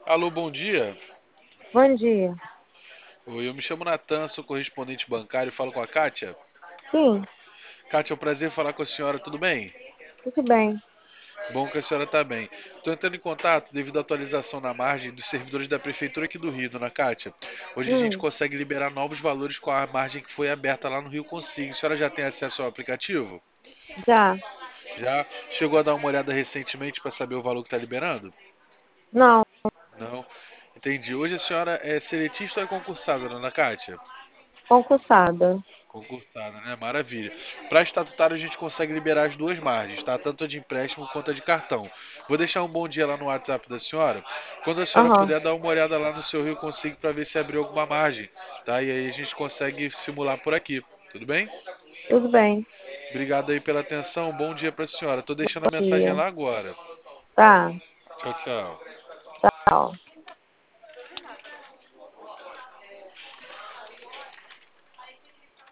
Alô, bom dia. Bom dia. Oi, eu me chamo Natan, sou correspondente bancário e falo com a Kátia. Sim, Kátia, é um prazer falar com a senhora, tudo bem? tudo bem. Bom que a senhora está bem. Estou entrando em contato devido à atualização na margem dos servidores da Prefeitura aqui do Rio, dona Kátia. Hoje a gente Hum, consegue liberar novos valores com a margem que foi aberta lá no Rio Consigo. A senhora já tem acesso ao aplicativo? já. Já chegou a dar uma olhada recentemente para saber o valor que está liberando? Não, Não. Entendi. Hoje a senhora é seletista ou é concursada, dona Kátia? concursada. Concursada, né? Maravilha. Para estatutário a gente consegue liberar as duas margens, tá? Tanto a de empréstimo quanto a de cartão. Vou deixar um bom dia lá no WhatsApp da senhora. Quando a senhora Aham, puder dar uma olhada lá no seu Rio Consigo para ver se abriu alguma margem, tá? E aí a gente consegue simular por aqui. Tudo bem? tudo bem. Obrigado aí pela atenção. Bom dia para a senhora. Tô deixando a Bom mensagem dia. lá agora. Tá, Tchau, tchau. tchau.